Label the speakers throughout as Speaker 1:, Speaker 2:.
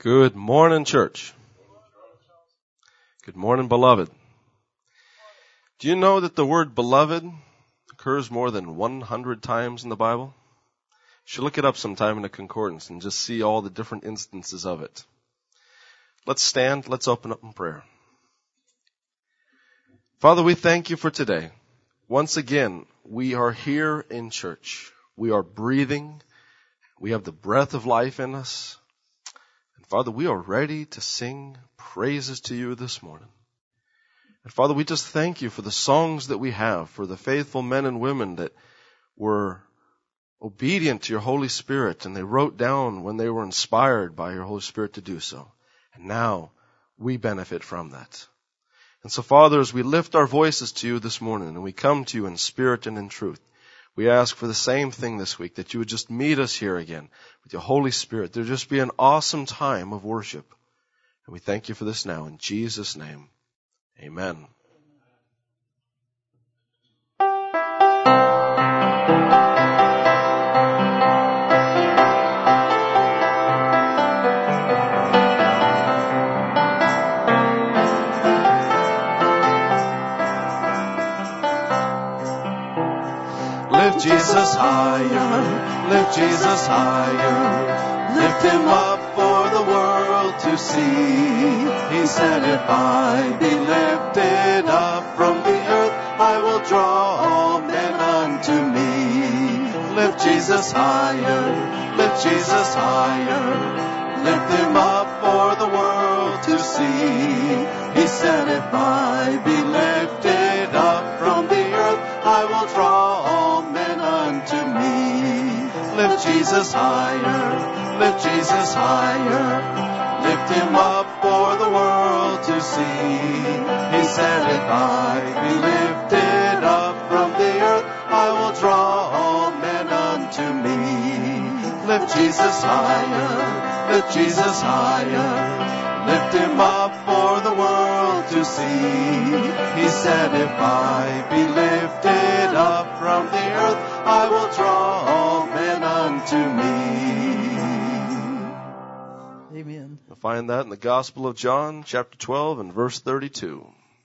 Speaker 1: Good morning, church. Good morning, beloved. Do you know that the word beloved occurs more than 100 times in the Bible? You should look it up sometime in a concordance and just see all the different instances of it. Let's stand. Let's open up in prayer. Father, we thank you for today. Once again, we are here in church. We are breathing. We have the breath of life in us. Father, we are ready to sing praises to you this morning. And Father, we just thank you for the songs that we have, for the faithful men and women that were obedient to your Holy Spirit, and they wrote down when they were inspired by your Holy Spirit to do so. And now we benefit from that. And so, Father, as we lift our voices to you this morning, and we come to you in spirit and in truth, we ask for the same thing this week, that you would just meet us here again with your Holy Spirit. There'll just be an awesome time of worship. And we thank you for this now in Jesus' name. Amen.
Speaker 2: Lift Jesus higher, lift Jesus higher, lift him up for the world to see. He said, if I be lifted up from the earth, I will draw all men unto me. Lift Jesus higher, lift Jesus higher, lift him up for the world to see. He said, if I be lifted up from the earth, I will draw all men unto me. Lift Jesus higher, lift Jesus higher, lift him up for the world to see. He said, if I be lifted up from the earth, I will draw all men unto me. Lift Jesus higher, lift Jesus higher, lift him up for the world to see. He said, if I be lifted up from the earth, I will draw all men unto me.
Speaker 3: Amen.
Speaker 1: You'll find that in the Gospel of John, chapter 12 and verse 32.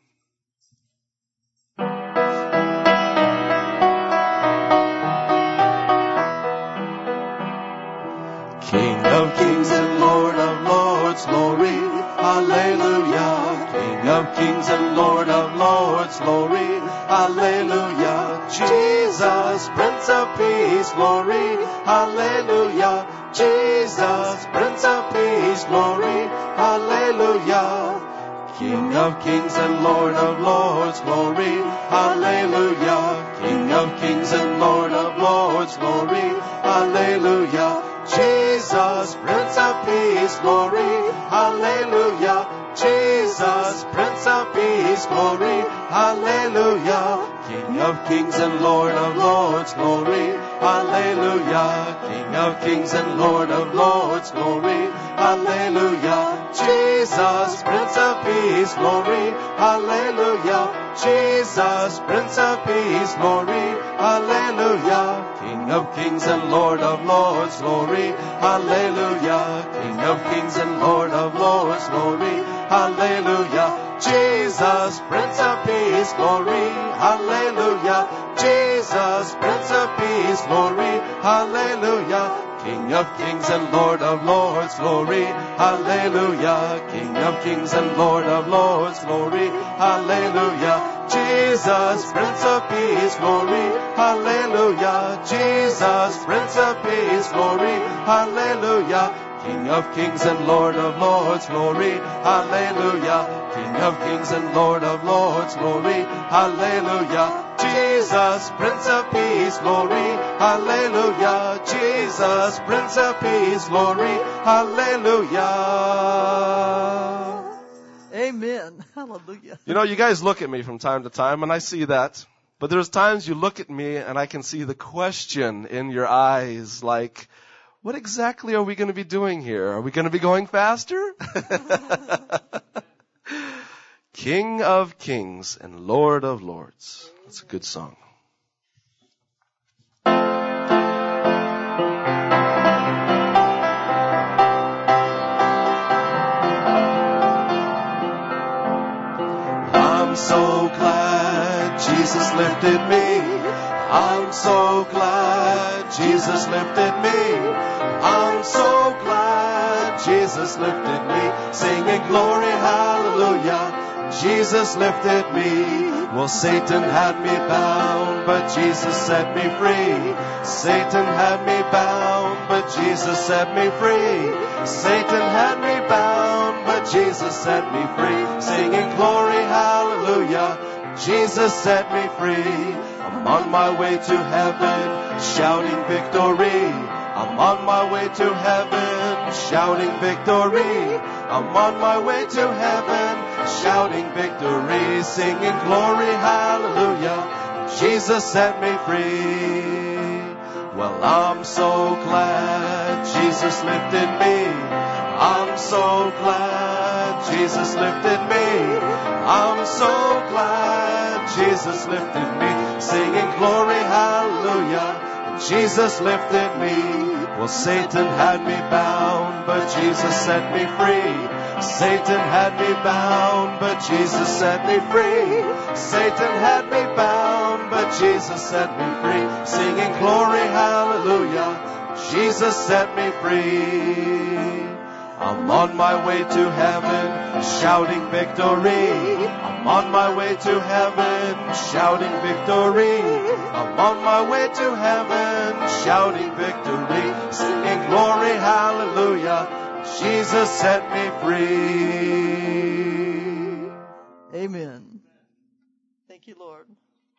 Speaker 2: King of kings and Lord of lords, glory, hallelujah. King of kings and Lord of lords, glory, hallelujah. Jesus, Prince of peace, glory, hallelujah. Jesus, Prince of peace, glory, hallelujah. King of kings and Lord of lords, glory, hallelujah. King of kings and Lord of lords, glory, hallelujah. Jesus, Prince of peace, glory, hallelujah. Jesus, Prince of peace, glory, hallelujah. King of kings and Lord of lords, glory, hallelujah. King of kings and Lord of lords, glory, hallelujah. Jesus, Prince of peace, glory, hallelujah. Jesus, Prince of peace, glory, hallelujah. King of kings and Lord of lords, glory, hallelujah. King of kings and Lord of lords, glory, hallelujah. Jesus, Prince of peace, glory, hallelujah. Jesus, Prince of peace, glory, hallelujah. King of kings and Lord of lords, glory, hallelujah. King of kings and Lord of lords, glory, hallelujah. Jesus, Prince of peace, glory, hallelujah. Jesus, Prince of peace, glory, hallelujah. King of kings and Lord of lords, glory, hallelujah. King of kings and Lord of lords, glory, hallelujah. Jesus, Prince of peace, glory, hallelujah. Jesus, Prince of peace, glory, hallelujah.
Speaker 3: Amen. Hallelujah.
Speaker 1: You know, you guys look at me from time to time, and I see that. But there's times you look at me, and I can see the question in your eyes, like, what exactly are we going to be doing here? Are we going to be going faster? King of kings and Lord of lords. That's a good song.
Speaker 2: Jesus lifted me. I'm so glad Jesus lifted me. I'm so glad Jesus lifted me. Singing glory, hallelujah. Jesus lifted me. Well, Satan had me bound, but Jesus set me free. Satan had me bound, but Jesus set me free. Satan had me bound, but Jesus set me free. Singing glory, hallelujah. Jesus set me free. I'm on my way to heaven, shouting victory. I'm on my way to heaven, shouting victory. I'm on my way to heaven, shouting victory, singing glory, hallelujah. Jesus set me free. Well, I'm so glad Jesus lifted me. I'm so glad Jesus lifted me. I'm so glad Jesus lifted me, singing glory, hallelujah. Jesus lifted me. Well, Satan had me bound, but Jesus set me free. Satan had me bound, but Jesus set me free. Satan had me bound, but Jesus set me free. Singing glory, hallelujah. Jesus set me free. I'm on my way to heaven, shouting victory. I'm on my way to heaven, shouting victory. I'm on my way to heaven, shouting victory. Singing glory, hallelujah. Jesus set me free.
Speaker 3: Amen. Thank you, Lord.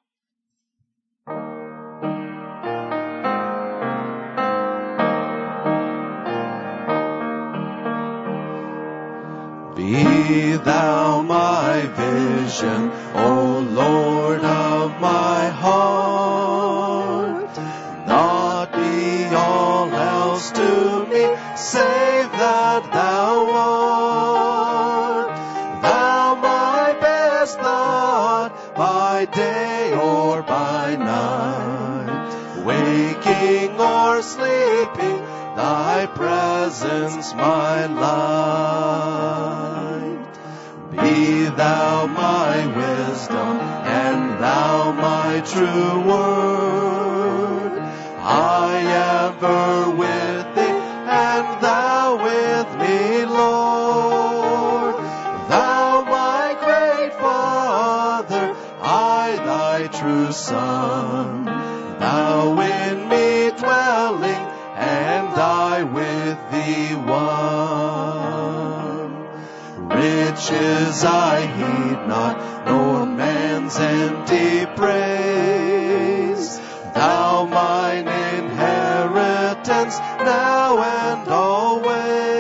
Speaker 2: Be thou my vision, O Lord of my heart. Not be all else to me, save that thou art. Thou my best thought, by day or by night. Waking or sleeping, thy presence my light. Be thou my wisdom, and thou my true word. I ever with thee, and thou with me, Lord. Thou my great Father, I thy true Son. Thou in me dwelling, and I with thee one. Riches I heed not, nor man's empty praise. Thou mine inheritance, now and always.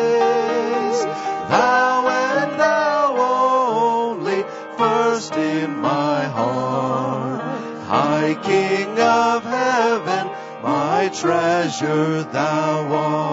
Speaker 2: Thou and thou only, first in my heart. High King of heaven, my treasure thou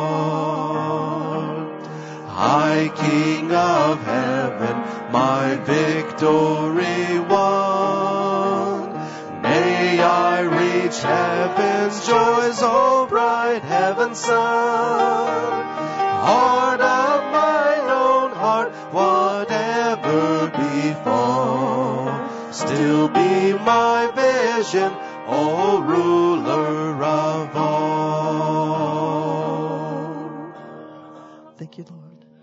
Speaker 2: art. High King of heaven, my victory won. May I reach heaven's joys, O bright heaven's sun. Heart of mine own heart, whatever befall, still be my vision, O ruler of all.
Speaker 3: Thank you, Lord.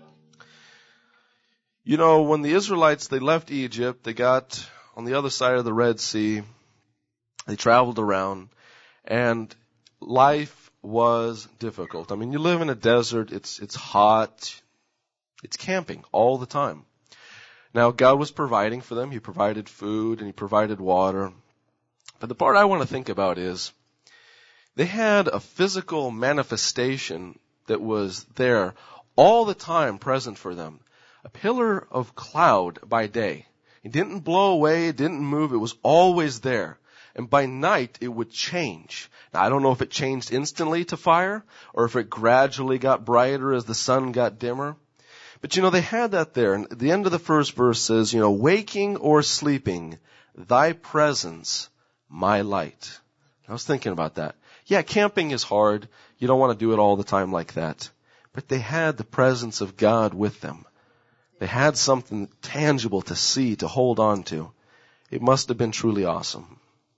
Speaker 1: You know, when the Israelites, they left Egypt, they got on the other side of the Red Sea, they traveled around, and life was difficult. I mean, you live in a desert, it's hot, it's camping all the time. Now, God was providing for them. He provided food and He provided water. But the part I want to think about is they had a physical manifestation that was there all the time present for them. A pillar of cloud by day. It didn't blow away, it didn't move, it was always there. And by night, it would change. Now, I don't know if it changed instantly to fire, or if it gradually got brighter as the sun got dimmer. But you know, they had that there. And the end of the first verse says, you know, waking or sleeping, thy presence, my light. I was thinking about that. Yeah, camping is hard. You don't want to do it all the time like that. But they had the presence of God with them. They had something tangible to see, to hold on to. It must have been truly awesome.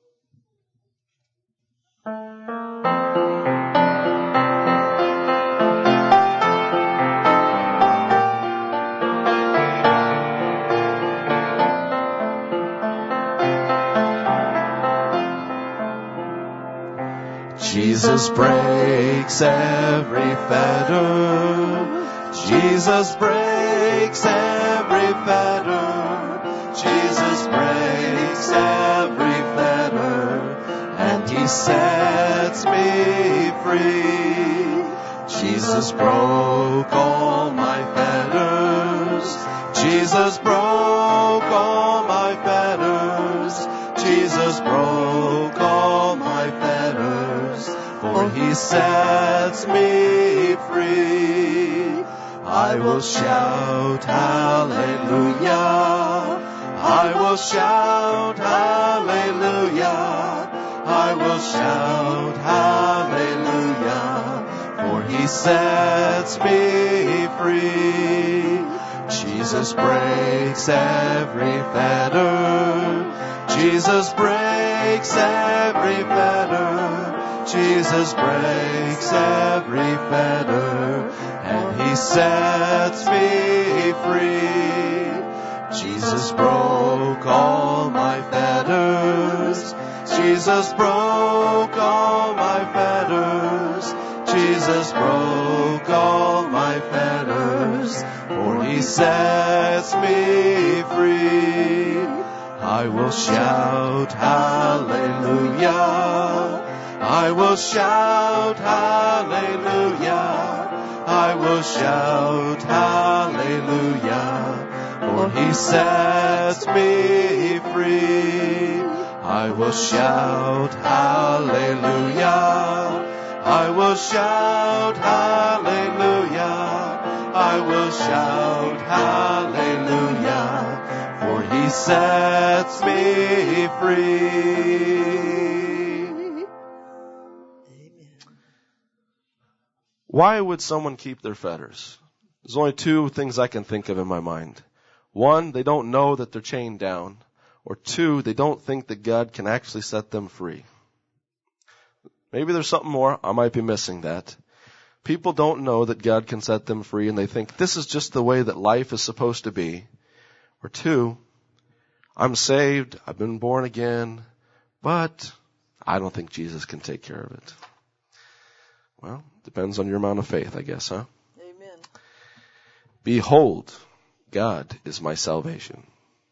Speaker 2: Jesus breaks every fetter. Jesus breaks every fetter. Jesus breaks every fetter. And He sets me free. Jesus broke all my fetters. Jesus broke all my fetters. Jesus broke all my fetters. For He sets me free. I will shout hallelujah. I will shout hallelujah. I will shout hallelujah. For He sets me free. Jesus breaks every fetter. Jesus breaks every fetter. Jesus breaks every fetter. And He sets me free. Jesus broke all my fetters. Jesus broke all my fetters. Jesus broke all my fetters. For He sets me free. I will shout hallelujah. I will shout hallelujah. I will shout hallelujah. For He sets me free. I will shout hallelujah. I will shout hallelujah. I will shout hallelujah. For He sets me free.
Speaker 1: Why would someone keep their fetters? There's only two things I can think of in my mind. One, they don't know that they're chained down. Or two, they don't think that God can actually set them free. Maybe there's something more. I might be missing that. People don't know that God can set them free, and they think this is just the way that life is supposed to be. Or two, I'm saved, I've been born again, but I don't think Jesus can take care of it. Well, depends on your amount of faith, I guess, huh?
Speaker 3: Amen.
Speaker 1: Behold, God is my salvation.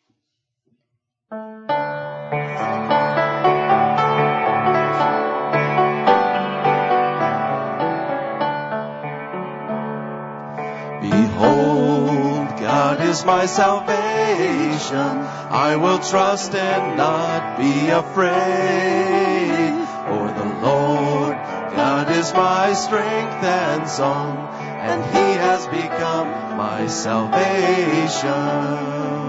Speaker 2: Behold, God is my salvation. I will trust and not be afraid. For the Lord God is my strength and song, and He has become my salvation.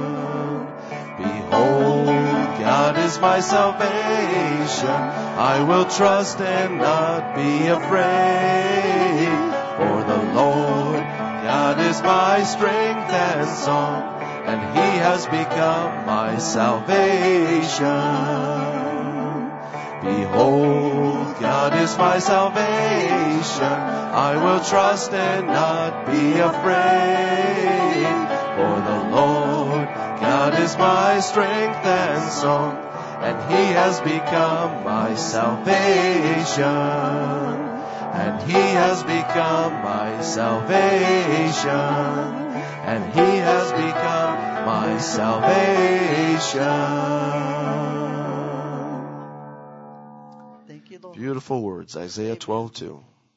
Speaker 2: Behold, God is my salvation. I will trust and not be afraid. For the Lord God is my strength and song, and He has become my salvation. Behold, God is my salvation. I will trust and not be afraid. For the Lord God is my strength and song, and He has become my salvation. And He has become my salvation. And He has become my salvation.
Speaker 3: Thank you, Lord.
Speaker 1: Beautiful words, Isaiah 12:2.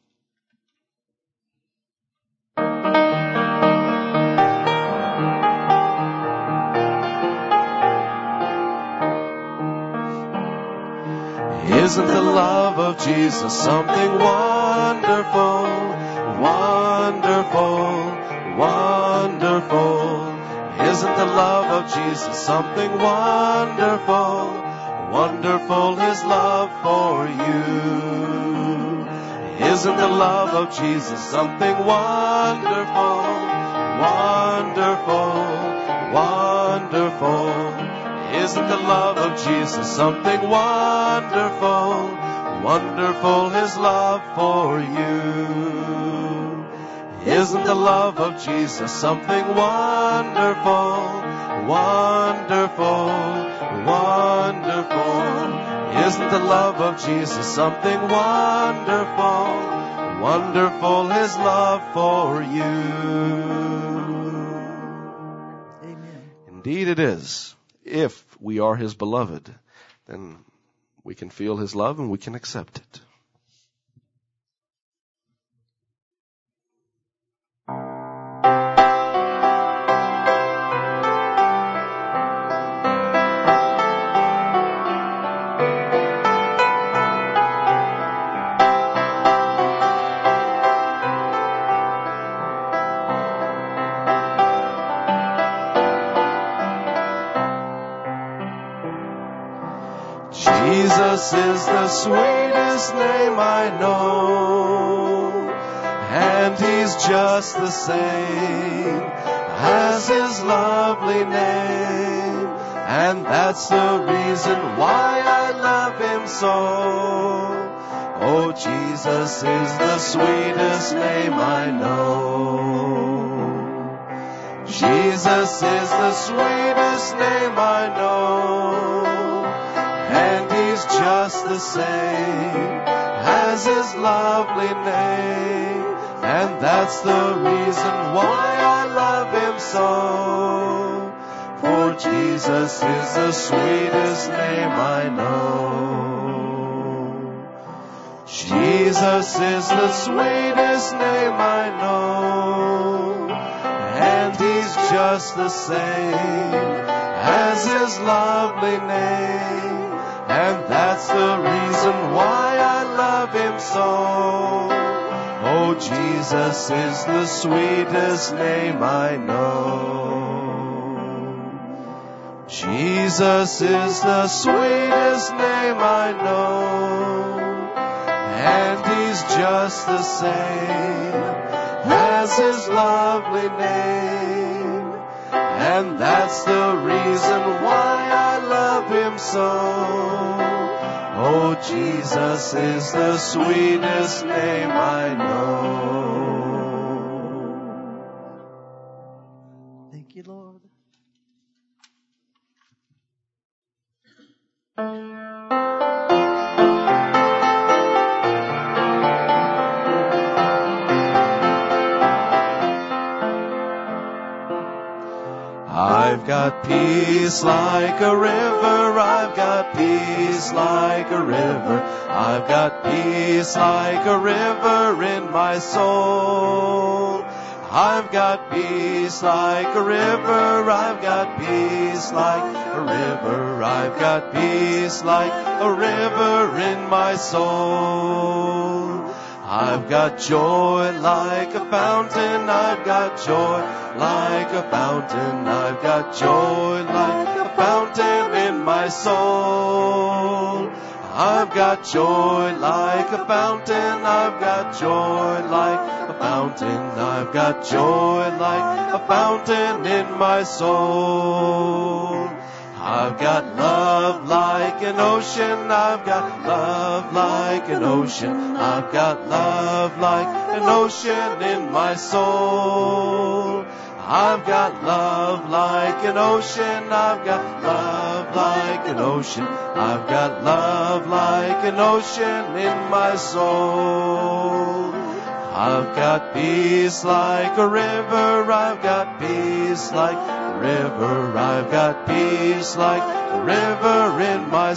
Speaker 2: Isn't the love of Jesus something wonderful, wonderful, wonderful? Isn't the love of Jesus something wonderful, wonderful His love for you? Isn't the love of Jesus something wonderful, wonderful, wonderful? Isn't the love of Jesus something wonderful? Wonderful His love for you. Isn't the love of Jesus something wonderful? Wonderful, wonderful. Isn't the love of Jesus something wonderful? Wonderful His love for you.
Speaker 3: Amen.
Speaker 1: Indeed it is. If we are His beloved, then we can feel His love and we can accept it.
Speaker 2: Jesus is the sweetest name I know, and He's just the same as His lovely name, and that's the reason why I love Him so. Oh, Jesus is the sweetest name I know. Jesus is the sweetest name I know, and He's just the same as His lovely name, and that's the reason why I love Him so. For Jesus is the sweetest name I know. Jesus is the sweetest name I know, and He's just the same as His lovely name, and that's the reason why I love Him so. Oh, Jesus is the sweetest name I know. Jesus is the sweetest name I know, and He's just the same as His lovely name, and that's the reason why I love Him so. Oh, Jesus is the sweetest name I know.
Speaker 3: Thank you, Lord.
Speaker 2: I've got peace like a river, I've got peace like a river, I've got peace like a river in my soul. I've got peace like a river, I've got peace like a river, I've got peace like a river in my soul. I've got joy like a fountain, I've got joy like a fountain, I've got joy like a fountain in my soul. I've got joy like a fountain, I've got joy like a fountain, I've got joy like a fountain in my soul. I've got love like an ocean, I've got love like an ocean, I've got love like an ocean in my soul. I've got love like an ocean, I've got love like an ocean, I've got love like an ocean in my soul. I've got peace like a river, I've got peace like a river, I've got peace like a river in my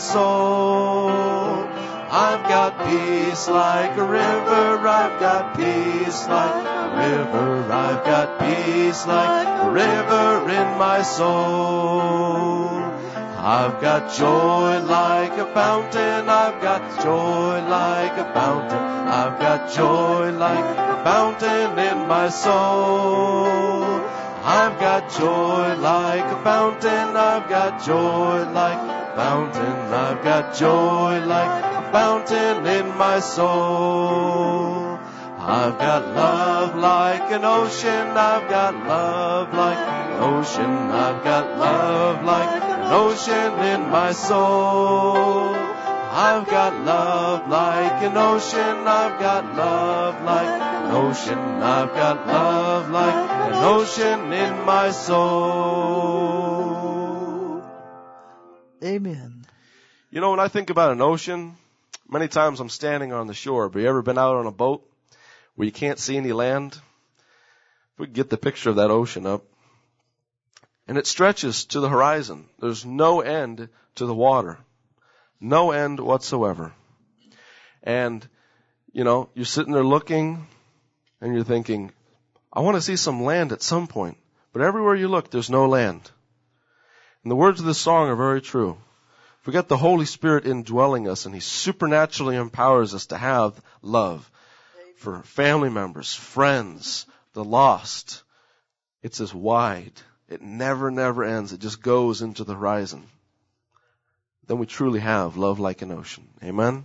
Speaker 2: soul. I've got peace like a river, I've got peace like a river, I've got peace like a river in my soul. I've got joy like a fountain, I've got joy like a fountain, I've got joy like a fountain in my soul. I've got joy like a fountain, I've got joy like a fountain, I've got joy like a fountain in my soul. I've got love like an ocean, I've got love like an ocean. I've got love like an ocean in my soul. I've got love like an ocean. I've got love like an ocean. I've got love like an ocean in my soul.
Speaker 3: Amen.
Speaker 1: You know, when I think about an ocean, many times I'm standing on the shore. Have you ever been out on a boat where you can't see any land? If we could get the picture of that ocean up. And it stretches to the horizon. There's no end to the water. No end whatsoever. And, you know, you're sitting there looking and you're thinking, I want to see some land at some point. But everywhere you look, there's no land. And the words of this song are very true. If we got the Holy Spirit indwelling us and He supernaturally empowers us to have love for family members, friends, the lost, it's as wide. It never, never ends. It just goes into the horizon. Then we truly have love like an ocean. Amen?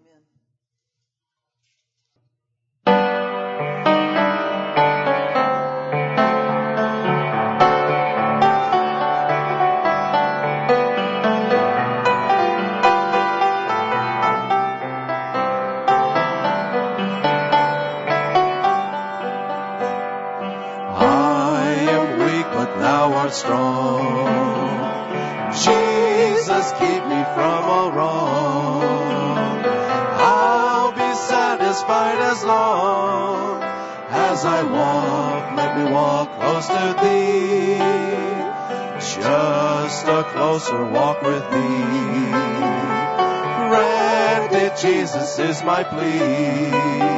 Speaker 2: Strong. Jesus, keep me from all wrong. I'll be satisfied as long as I walk. Let me walk close to Thee. Just a closer walk with Thee. Grant it, Jesus, is my plea.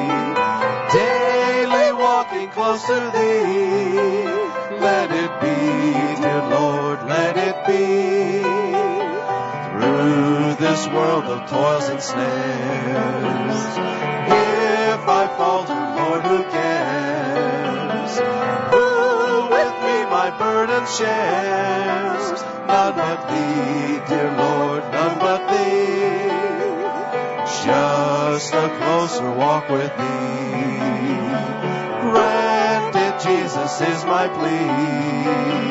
Speaker 2: Daily walking close to Thee. Let it be, dear Lord, let it be. Through this world of toils and snares, if I falter, Lord, who cares? Who with me my burden shares? None but Thee, dear Lord, none but Thee. Just a closer walk with Thee. Grant it, Jesus, is my plea.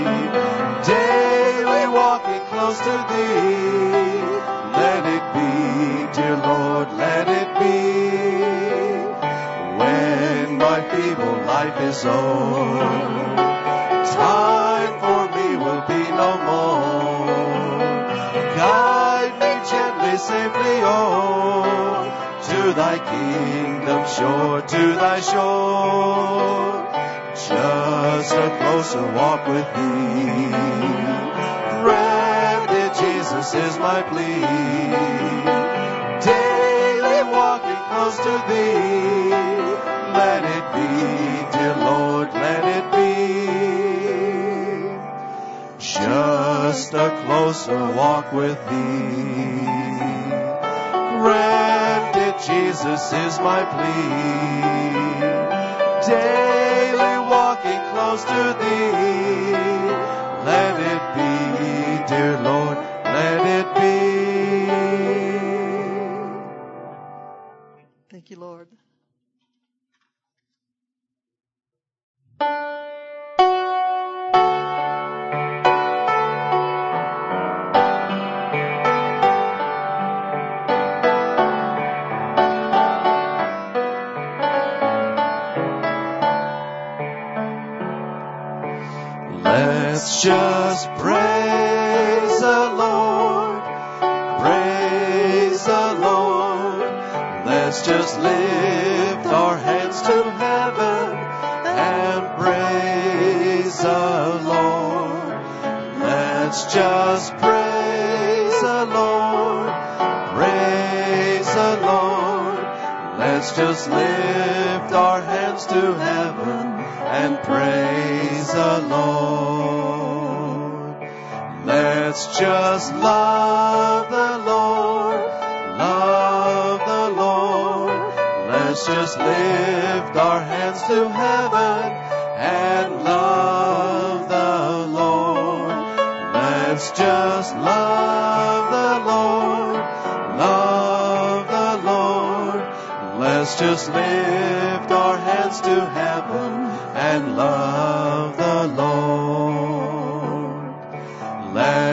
Speaker 2: Daily walking close to Thee. Let it be, dear Lord, let it be. When my feeble life is o'er, time for me will be no more. Guide me gently, safely, oh, to Thy kingdom shore, to Thy shore. Just a closer walk with Thee. Grant it, Jesus, is my plea. Daily walking close to Thee. Let it be, dear Lord, let it be. Just a closer walk with Thee. Grant it, Jesus, is my plea. Daily walking close to Thee. Let it be, dear Lord, let it be.
Speaker 3: Thank you, Lord.
Speaker 2: Let's just praise the Lord, praise the Lord. Let's just lift our hands to heaven and praise the Lord. Let's just praise the Lord, praise the Lord. Let's just lift our hands to heaven and praise the Lord. Let's just love the Lord, love the Lord. Let's just lift our hands to heaven and love the Lord. Let's just love the Lord, love the Lord. Let's just lift our hands to heaven and love the Lord.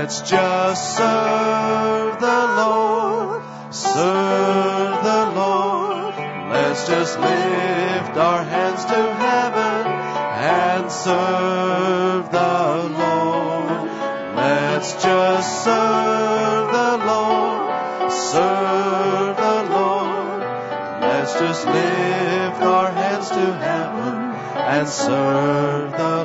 Speaker 2: Let's just serve the Lord, serve the Lord. Let's just lift our hands to heaven and serve the Lord. Let's just serve the Lord, serve the Lord. Let's just lift our hands to heaven and serve the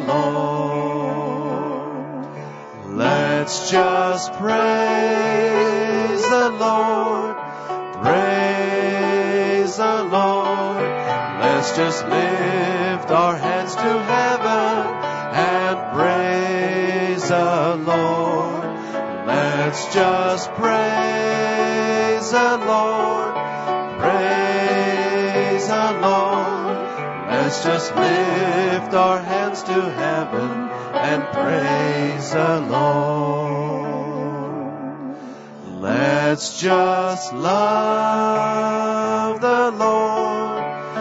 Speaker 2: Lord. Let's just praise the Lord, praise the Lord. Let's just lift our hands to heaven and praise the Lord. Let's just praise the Lord, praise the Lord. Let's just lift our hands to heaven and praise the Lord. Let's just love the Lord,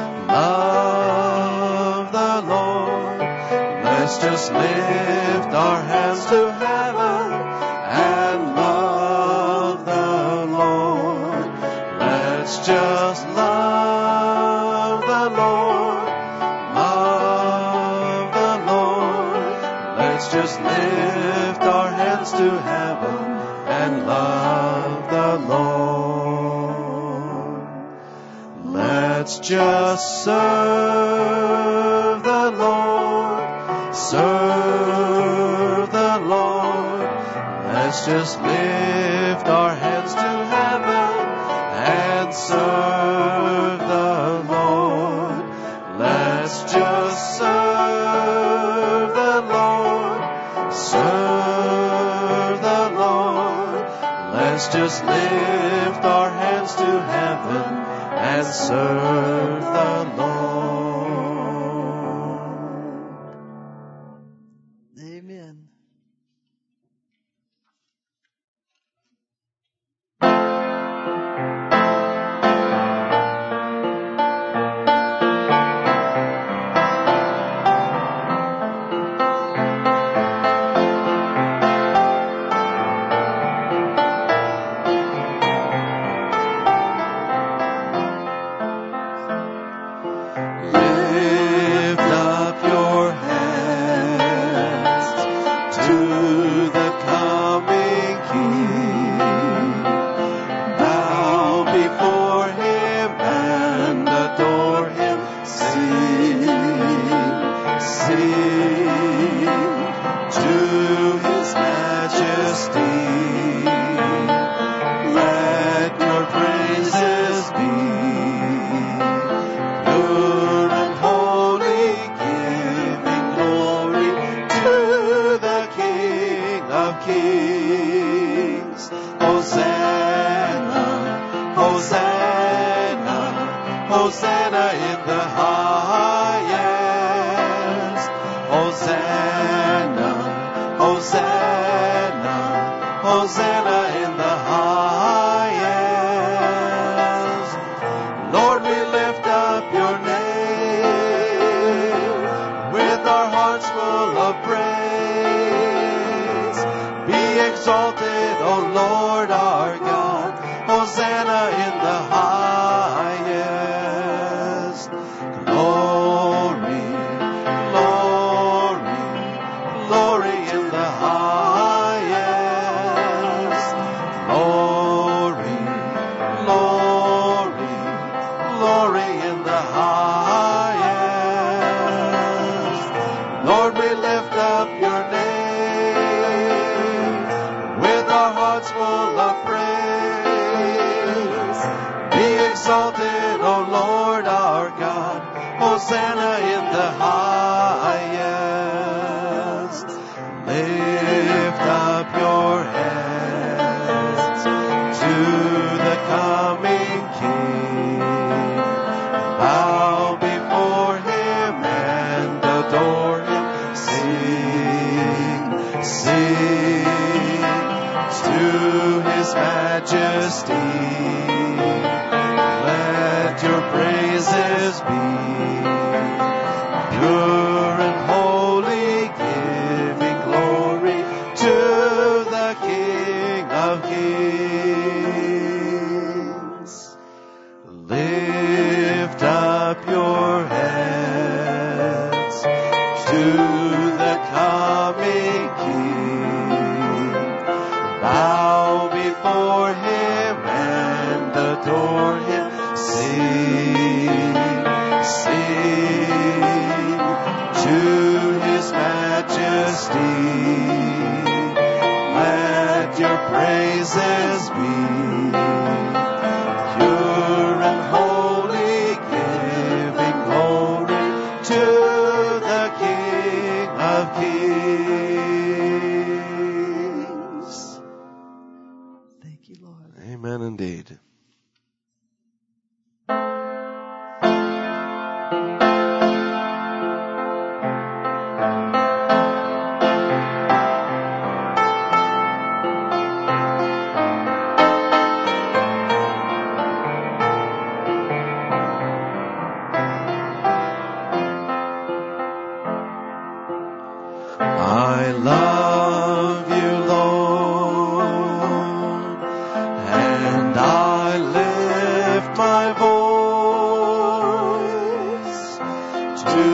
Speaker 2: love the Lord. Let's just lift our hands to heaven and love the Lord. Let's just love the Lord, love the Lord. Let's just lift our hands to heaven and love the Lord. Let's just serve the Lord, serve the Lord. Let's just lift our hands to heaven and serve the Lord. Let's just serve the Lord, serve the Lord. Let's just lift our hands to heaven and serve the Lord.
Speaker 3: Amen.
Speaker 2: Lift up your hands to the coming King. Bow before Him and adore Him. Sing, sing to His majesty. Let your praises be pure and holy, giving glory to the King of Kings. Hosanna, Hosanna, Hosanna in the highest. Hosanna, Hosanna, Hosanna in the highest. Lord, we lift up your name with our hearts full of praise. Be exalted, O Lord our God. Hosanna in the highest. Glory, glory, glory in the highest. Glory, glory, glory in the highest. Lord, we lift up your name with our hearts full of praise. Be exalted, O Lord our God. Hosanna in the highest. Lift up your hands to the coming King. Bow before Him and adore Him. Sing, sing to His majesty. Let your praises be pure and holy, giving glory to the King the coming King. Bow before Him and adore Him. Sing, sing to His majesty. Let your praises be pure and holy, giving glory to the King of Kings.
Speaker 3: Thank you, Lord.
Speaker 1: Amen indeed.
Speaker 2: I love you, Lord, and I lift my voice to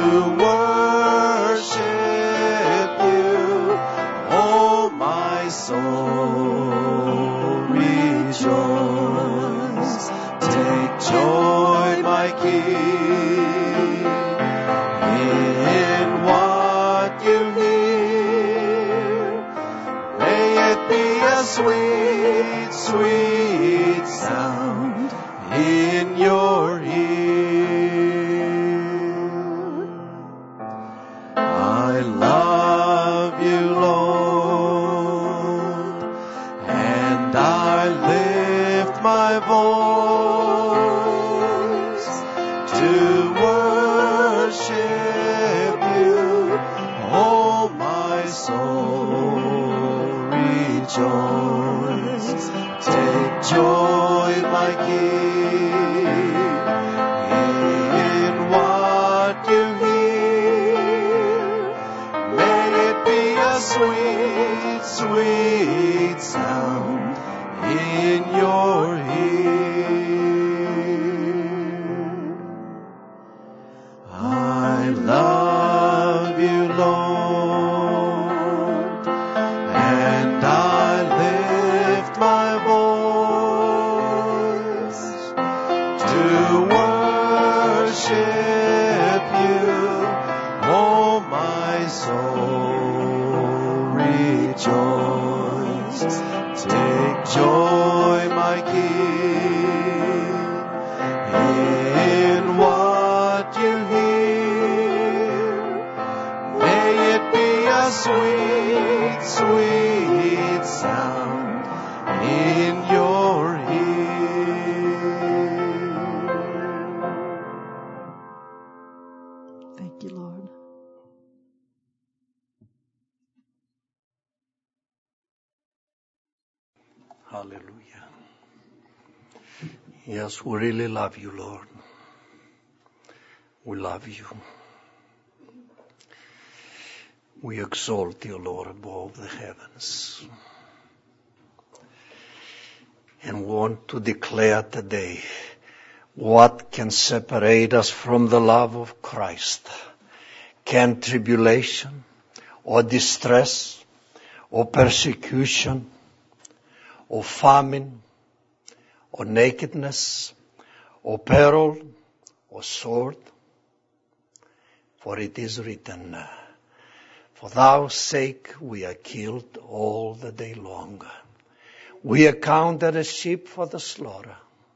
Speaker 2: worship you. Oh, my soul, rejoice. Take joy, my King, in what you hear. May it be a sweet, sweet sound in your ear. I love you, Lord, and I lift my voice to worship you. Oh, my soul, rejoice. Take joy, my King, in what you hear. May it be a sweet, sweet sound in your ear. I love you, Lord, and I lift my voice to worship you. Oh, my soul, rejoice. Take joy, my King, in what you hear. May it be a sweet, sweet sound in your ear.
Speaker 3: Thank you, Lord.
Speaker 4: Hallelujah. Yes, we really love you, Lord. We love you. We exalt you, Lord, above the heavens. And want to declare today, what can separate us from the love of Christ? Can tribulation or distress or persecution or famine or nakedness or peril or sword? For it is written, for thy sake we are killed all the day long. We are counted as sheep for the slaughter.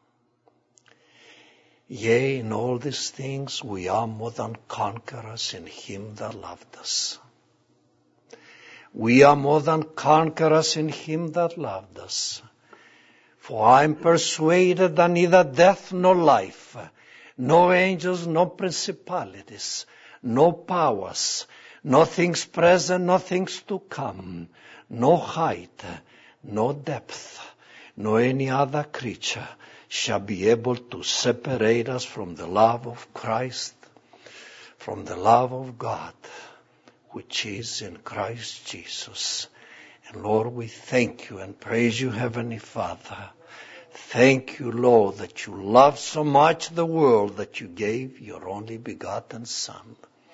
Speaker 4: Yea, in all these things we are more than conquerors in him that loved us. We are more than conquerors in him that loved us. For I am persuaded that neither death nor life, no angels, no principalities, no powers, no things present, no things to come, no height, no depth, nor any other creature shall be able to separate us from the love of Christ, from the love of God, which is in Christ Jesus. And Lord, we thank you and praise you, Heavenly Father. Thank you, Lord, that you love so much the world that you gave your only begotten Son.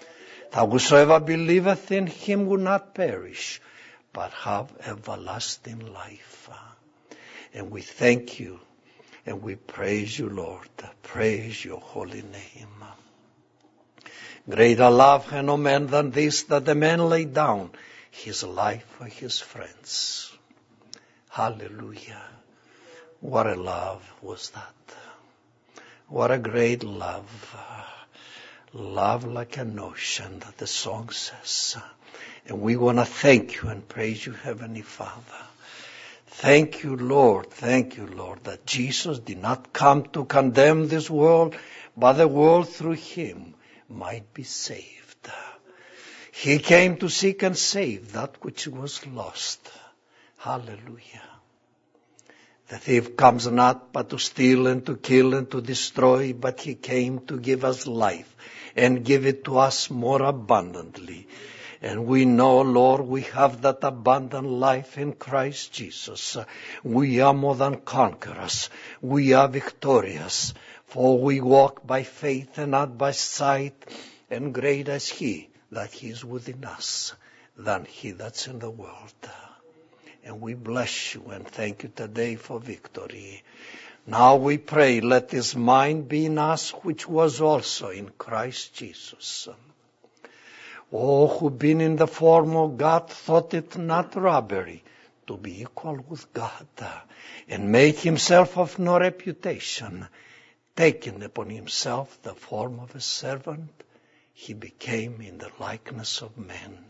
Speaker 4: that whosoever believeth in him will not perish, but have everlasting life. And we thank you, and we praise you, Lord. Praise your holy name. Greater love had no man than this, that the man laid down his life for his friends. Hallelujah. What a love was that. What a great love. Love like an ocean, that the song says. And we want to thank you and praise you, Heavenly Father. Thank you, Lord, that Jesus did not come to condemn this world, but the world through him might be saved. He came to seek and save that which was lost. Hallelujah. The thief comes not but to steal and to kill and to destroy, but he came to give us life and give it to us more abundantly. And we know, Lord, we have that abundant life in Christ Jesus. We are more than conquerors. We are victorious. For we walk by faith and not by sight. And greater is he that is within us than he that's in the world. And we bless you and thank you today for victory. Now we pray, let this mind be in us which was also in Christ Jesus. Oh, who being in the form of God thought it not robbery to be equal with God, and made himself of no reputation, taking upon himself the form of a servant, he became in the likeness of men.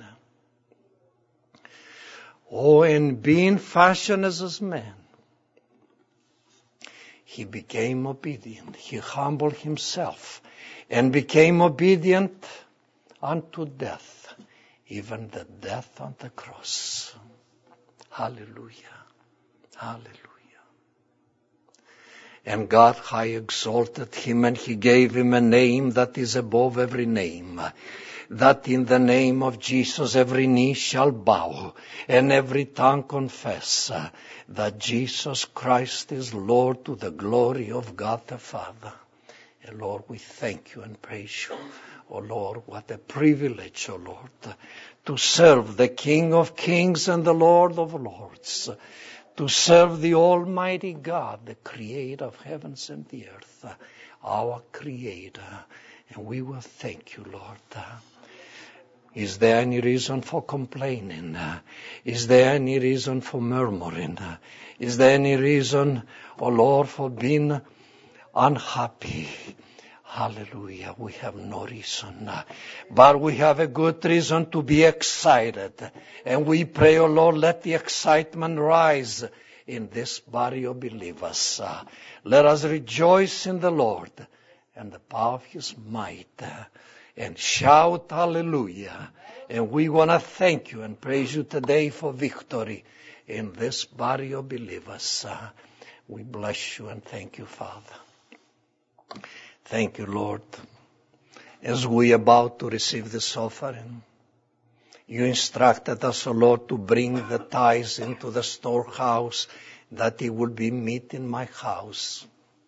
Speaker 4: Oh, and being fashioned as a man, he became obedient. He humbled himself and became obedient unto death, even the death on the cross. Hallelujah. Hallelujah. And God high exalted him, and he gave him a name that is above every name, that in the name of Jesus every knee shall bow, and every tongue confess that Jesus Christ is Lord, to the glory of God the Father. And Lord, we thank you and praise you. Oh Lord, what a privilege, oh Lord, to serve the King of Kings and the Lord of Lords, to serve the Almighty God, the Creator of heavens and the earth, our Creator. And we will thank you, Lord. Is there any reason for complaining? Is there any reason for murmuring? Is there any reason, oh Lord, for being unhappy? Hallelujah. We have no reason. But we have a good reason to be excited. And we pray, oh Lord, let the excitement rise in this body of believers. Let us rejoice in the Lord and the power of his might. And shout hallelujah. And we want to thank you and praise you today for victory in this body of believers. We bless you and thank you, Father. Thank you, Lord. As we are about to receive this offering, you instructed us, O Lord, to bring the tithes into the storehouse, that it would be meat in my house.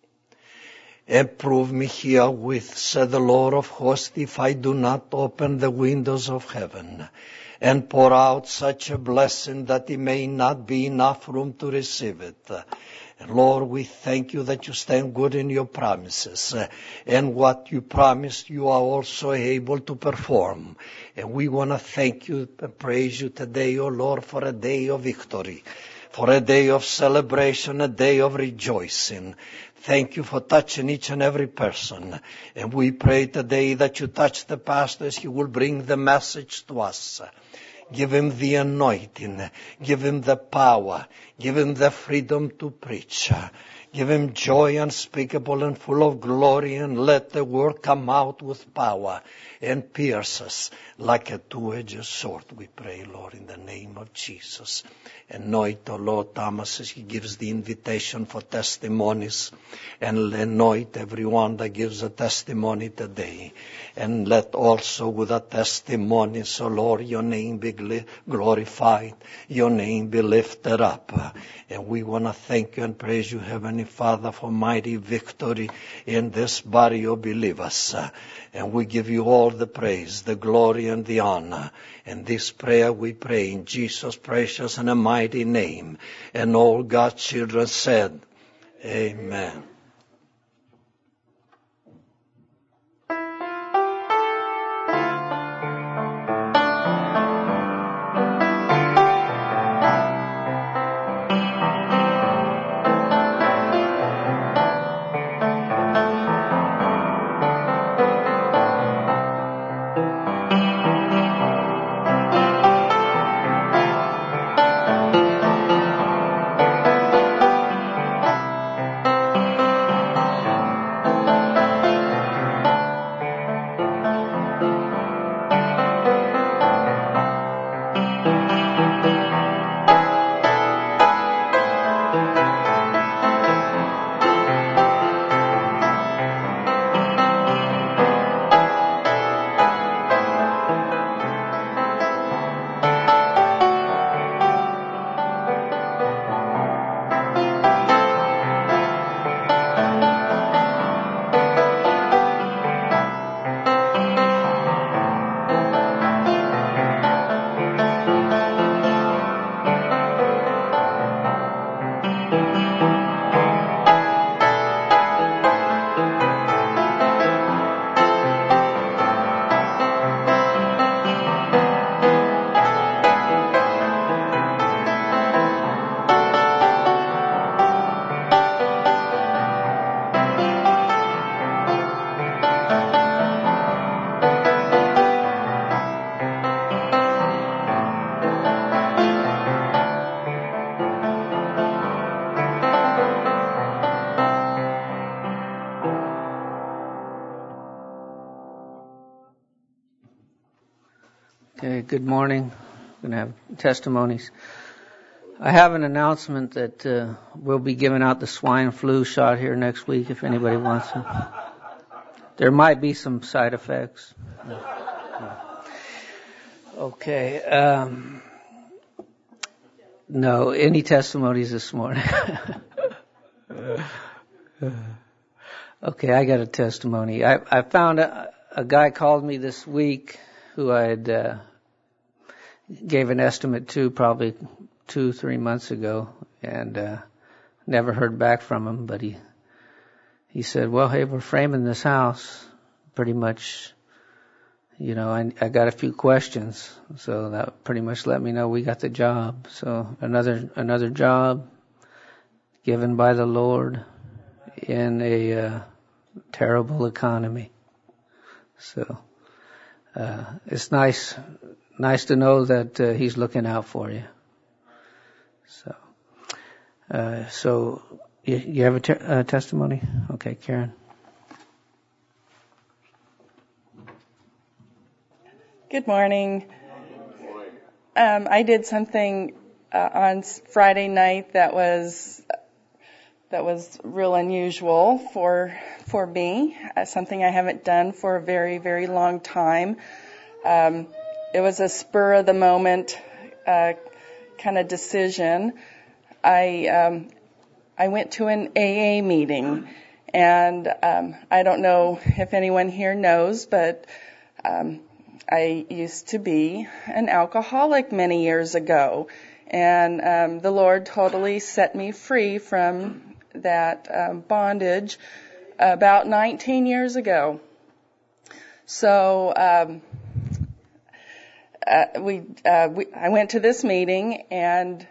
Speaker 4: And prove me herewith, said the Lord of hosts, if I do not open the windows of heaven and pour out such a blessing that it may not be enough room to receive it. And Lord, we thank you that you stand good in your promises. And what you promised, you are also able to perform. And we want to thank you and praise you today, O Lord, for a day of victory, for a day of celebration, a day of rejoicing. Thank you for touching each and every person. And we pray today that you touch the pastor as he will bring the message to us. Give him the anointing. Give him the power. Give him the freedom to preach. Give him joy unspeakable and full of glory, and let the word come out with power and pierce us like a two-edged sword. We pray, Lord, in the name of Jesus. Anoint, O Lord, Thomas as he gives the invitation for testimonies, and anoint everyone that gives a testimony today. And let also with the testimonies, O Lord, your name be glorified, your name be lifted up. And we want to thank you and praise you, Heavenly Heavenly Father, for mighty victory in this body of believers. And we give you all the praise, the glory, and the honor. And this prayer we pray in Jesus' precious and a mighty name. And all God's children said, Amen.
Speaker 5: Okay, good morning. We're going to have testimonies. I have an announcement that we'll be giving out the swine flu shot here next week if anybody wants it. There might be some side effects. Okay. No, any testimonies this morning? Okay, I got a testimony. I found a guy called me this week who I had gave an estimate to probably 2-3 months ago, and never heard back from him. But he said, well, hey, we're framing this house. Pretty much, you know, I got a few questions, so that pretty much let me know we got the job. So another job given by the Lord in a terrible economy. So it's nice to know that He's looking out for you. So you have a testimony? Okay, Karen.
Speaker 6: Good morning. I did something on Friday night that was real unusual for me. Something I haven't done for a very, very long time. It was a spur of the moment kind of decision. I went to an AA meeting, and I don't know if anyone here knows, but I used to be an alcoholic many years ago, and the Lord totally set me free from that bondage about 19 years ago. So I went to this meeting, and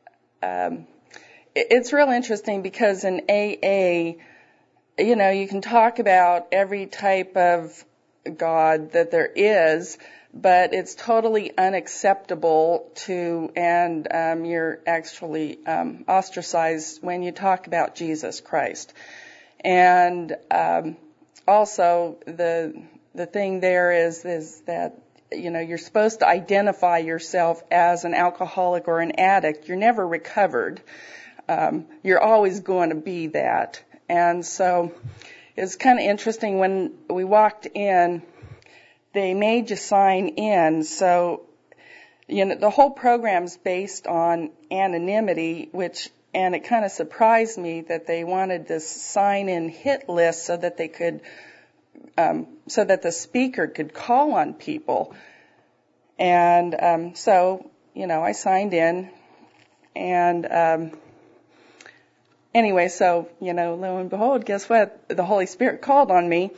Speaker 6: it's real interesting because in AA, you know, you can talk about every type of God that there is, but it's totally unacceptable to, and you're actually ostracized when you talk about Jesus Christ. And also the thing there is that, you know, you're supposed to identify yourself as an alcoholic or an addict. You're never recovered. You're always going to be that. And so it's kind of interesting when we walked in, they made you sign in. So, you know, the whole program's based on anonymity, which And it kind of surprised me that they wanted this sign-in hit list so that they could, so that the speaker could call on people. And so, I signed in. And anyway, so, lo and behold, guess what? The Holy Spirit called on me.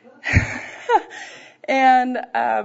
Speaker 6: And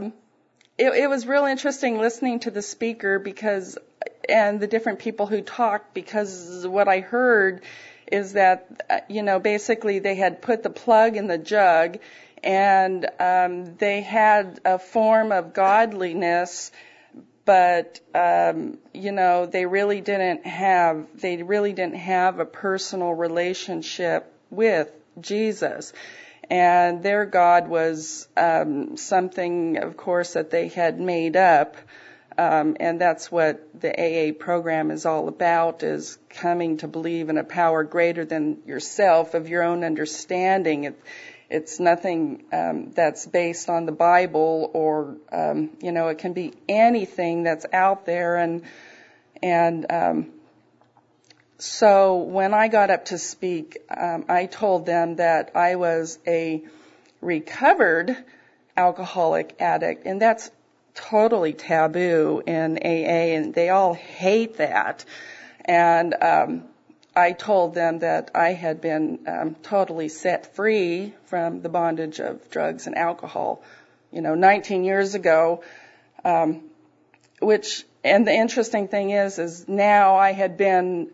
Speaker 6: it was real interesting listening to the speaker and the different people who talked, because what I heard is that, basically they had put the plug in the jug, and they had a form of godliness, but they really didn't have a personal relationship with Jesus. And their God was something, of course, that they had made up. And that's what the AA program is all about, is coming to believe in a power greater than yourself, of your own understanding. It's nothing that's based on the Bible, or, it can be anything that's out there. And so when I got up to speak, I told them that I was a recovered alcoholic addict, and that's totally taboo in AA, and they all hate that. And I told them that I had been totally set free from the bondage of drugs and alcohol, 19 years ago, and the interesting thing is now I had been,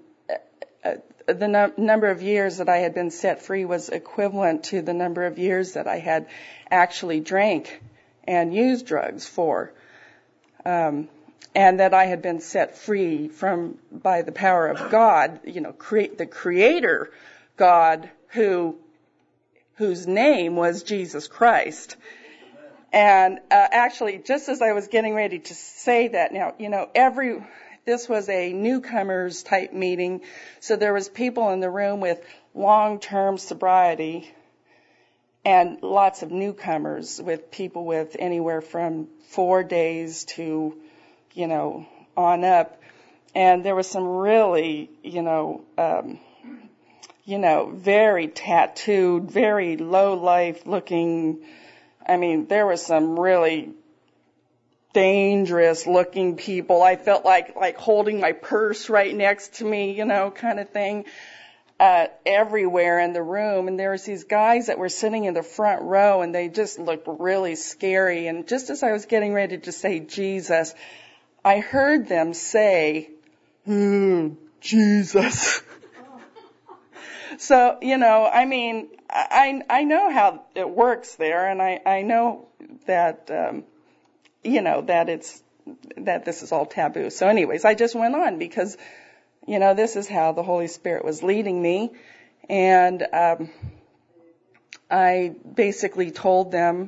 Speaker 6: the number of years that I had been set free was equivalent to the number of years that I had actually drank and used drugs for. And that I had been set free by the power of God, the Creator God, whose name was Jesus Christ. And actually, just as I was getting ready to say that, now, this was a newcomers type meeting, so there was people in the room with long-term sobriety, and lots of newcomers, with people with anywhere from 4 days to, on up. And there was some really, very tattooed, very low life looking. There was some really dangerous looking people. I felt like holding my purse right next to me, kind of thing. Everywhere in the room, and there was these guys that were sitting in the front row, and they just looked really scary. And just as I was getting ready to say Jesus, I heard them say, Jesus. So, I know how it works there, and I know that, that this is all taboo. So anyways, I just went on because, this is how the Holy Spirit was leading me. And I basically told them,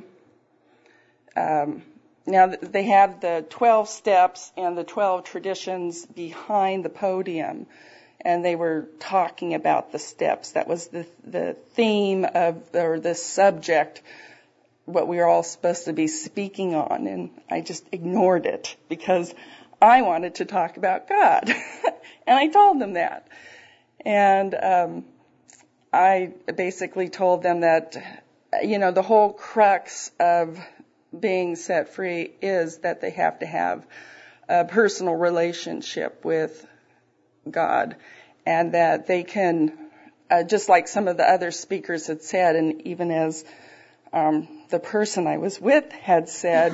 Speaker 6: now they have the 12 steps and the 12 traditions behind the podium. And they were talking about the steps. That was the theme or the subject, what we were all supposed to be speaking on. And I just ignored it because I wanted to talk about God. And I told them that. And I basically told them that, the whole crux of being set free is that they have to have a personal relationship with God, and that they can, just like some of the other speakers had said, and even as the person I was with had said,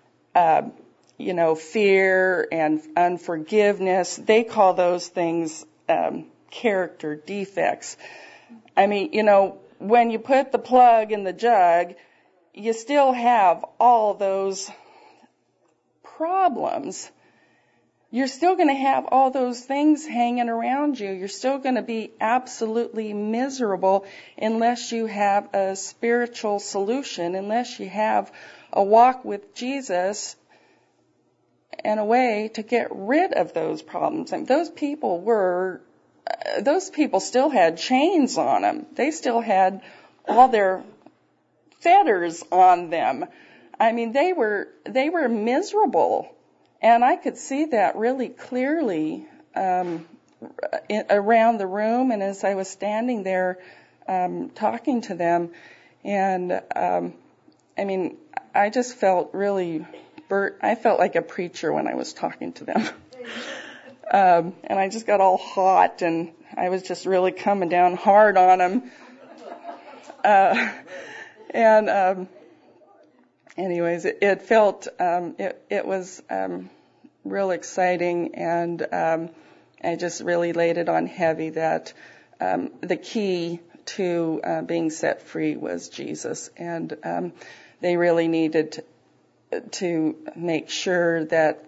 Speaker 6: fear and unforgiveness, they call those things character defects. When you put the plug in the jug, you still have all those problems. You're still going to have all those things hanging around you. You're still going to be absolutely miserable unless you have a spiritual solution, unless you have a walk with Jesus and a way to get rid of those problems. And those people still had chains on them. They still had all their fetters on them. They were miserable. And I could see that really clearly around the room, and as I was standing there talking to them, and I just felt really I felt like a preacher when I was talking to them. And I just got all hot, and I was just really coming down hard on them. Anyways, it felt, it was real exciting, and I just really laid it on heavy that the key to being set free was Jesus, and they really needed to make sure that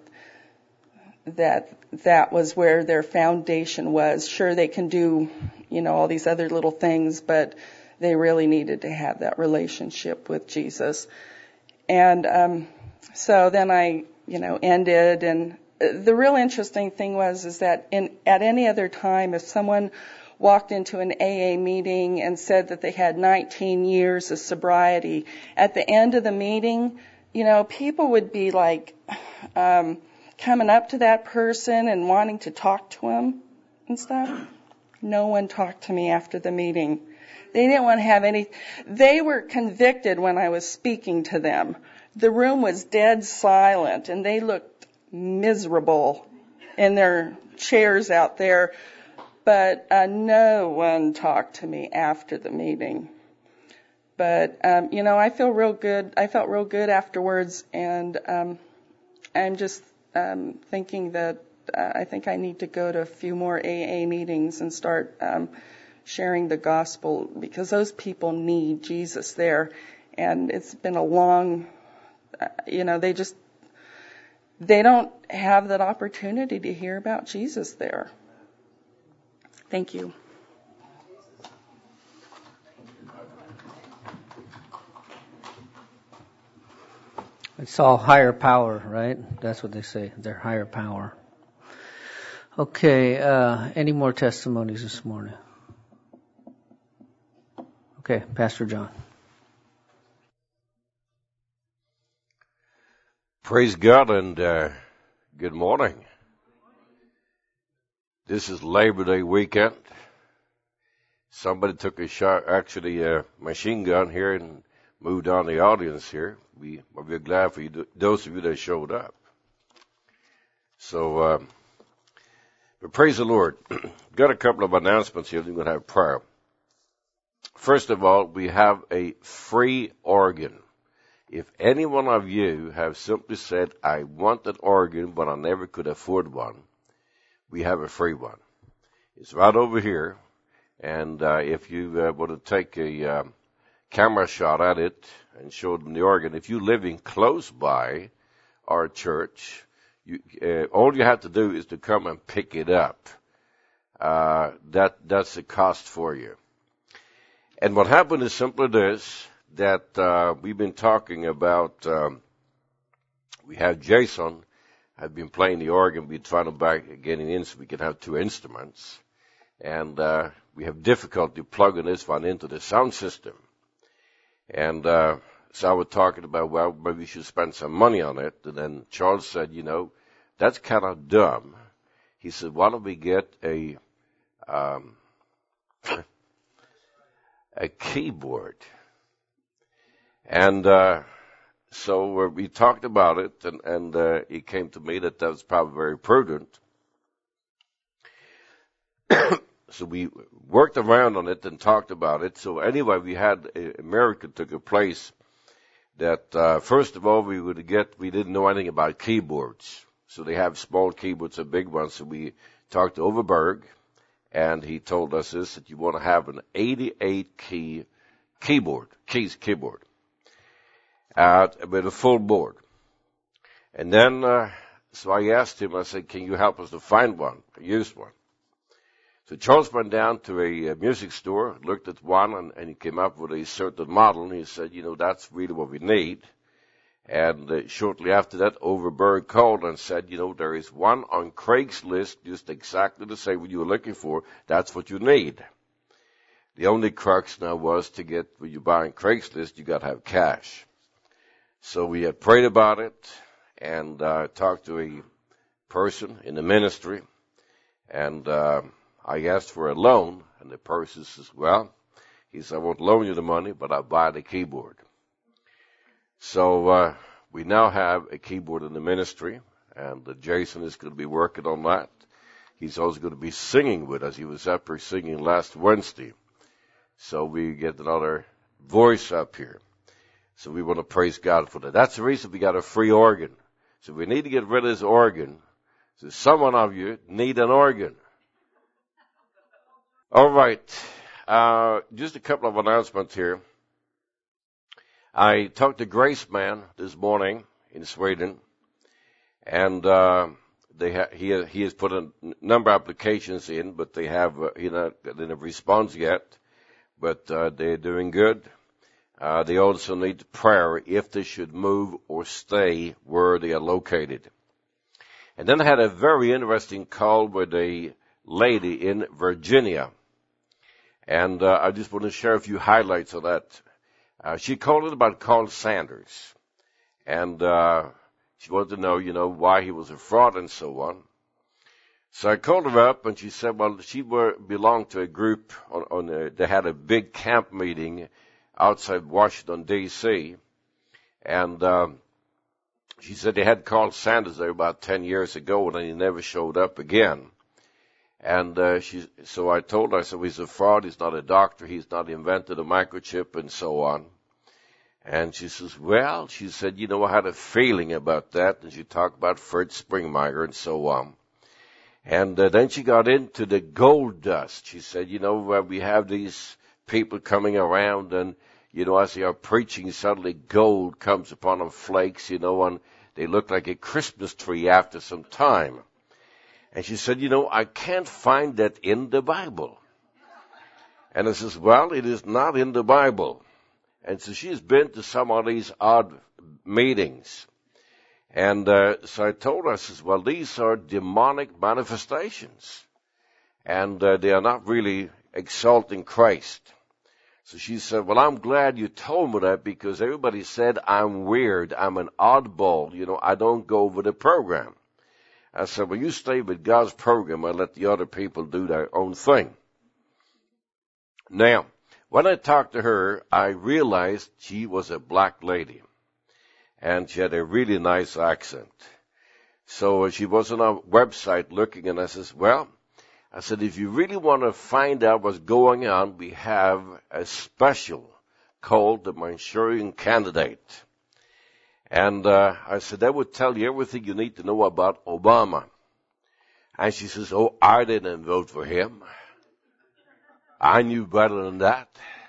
Speaker 6: was where their foundation was. Sure, they can do, all these other little things, but they really needed to have that relationship with Jesus. And so then I, ended, and the real interesting thing is that at any other time, if someone walked into an AA meeting and said that they had 19 years of sobriety, at the end of the meeting, people would be like coming up to that person and wanting to talk to him and stuff. No one talked to me after the meeting. They didn't want to have any. They were convicted when I was speaking to them. The room was dead silent, and they looked miserable in their chairs out there. But no one talked to me after the meeting. But I feel real good. I felt real good afterwards, and I'm just thinking that I think I need to go to a few more AA meetings and start sharing the gospel, because those people need Jesus there. And it's been a long, they don't have that opportunity to hear about Jesus there. Thank you.
Speaker 5: It's all higher power, right? That's what they say. They're higher power. Okay, any more testimonies this morning? Okay, Pastor John.
Speaker 7: Praise God, and good morning. This is Labor Day weekend. Somebody took a machine gun here and moved on the audience here. We're glad for you, those of you that showed up. So, but praise the Lord. Got a couple of announcements here. We're going to have prayer. First of all, we have a free organ. If any one of you have simply said, I want an organ, but I never could afford one, we have a free one. It's right over here. And if you want to take a camera shot at it and show them the organ, if you're living close by our church, all you have to do is to come and pick it up. That's the cost for you. And what happened is simply this, that we've been talking about, we have Jason had been playing the organ. We're trying to getting in so we can have two instruments. And we have difficulty plugging this one into the sound system. And so I was talking about, well, maybe we should spend some money on it. And then Charles said, that's kind of dumb. He said, why don't we get a keyboard? And so we talked about it, and it came to me that was probably very prudent. So we worked around on it and talked about it. So anyway, we had a miracle took place that, first of all, we didn't know anything about keyboards. So they have small keyboards and big ones. So we talked to Overberg, and he told us this, that you want to have an 88-key keyboard with a full board. And then, so I asked him, I said, can you help us to find one, a used one? So Charles went down to a music store, looked at one, and he came up with a certain model, and he said, that's really what we need. And shortly after that, Overberg called and said, there is one on Craigslist, just exactly the same what you were looking for. That's what you need. The only crux now was to get, when you buy on Craigslist, you got to have cash. So we had prayed about it and talked to a person in the ministry. And I asked for a loan, and the person says, well, he said, I won't loan you the money, but I'll buy the keyboard. So we now have a keyboard in the ministry, and Jason is going to be working on that. He's also going to be singing with us. He was up here singing last Wednesday. So we get another voice up here. So we want to praise God for that. That's the reason we got a free organ. So we need to get rid of this organ. So some of you need an organ. All right. Just a couple of announcements here. I talked to Grace Man this morning in Sweden, and he has put a number of applications in, but they have not gotten a response yet. But they're doing good. They also need prayer if they should move or stay where they are located. And then I had a very interesting call with a lady in Virginia. And I just want to share a few highlights of that. She called it about Carl Sanders. And she wanted to know, why he was a fraud and so on. So I called her up, and she said, well, she belonged to a group. They had a big camp meeting outside Washington, D.C., and she said they had Carl Sanders there about 10 years ago, and then he never showed up again. And so I told her, I said, well, he's a fraud, he's not a doctor, he's not invented a microchip, and so on. And she says, well, she said, I had a feeling about that, and she talked about Fritz Springmeier and so on. And then she got into the gold dust. She said, we have these people coming around, and, as they are preaching, suddenly gold comes upon them, flakes, and they look like a Christmas tree after some time. And she said, I can't find that in the Bible. And I says, well, it is not in the Bible. And so she's been to some of these odd meetings. And so I told her, I says, well, these are demonic manifestations. And they are not really exalting Christ. So she said, well, I'm glad you told me that, because everybody said I'm weird, I'm an oddball, I don't go with the program. I said, well, you stay with God's program and let the other people do their own thing. Now, when I talked to her, I realized she was a black lady. And she had a really nice accent. So she was on our website looking, and I said, well, if you really want to find out what's going on, we have a special called the Manchurian Candidate. And I said, that would tell you everything you need to know about Obama. And she says, oh, I didn't vote for him. I knew better than that.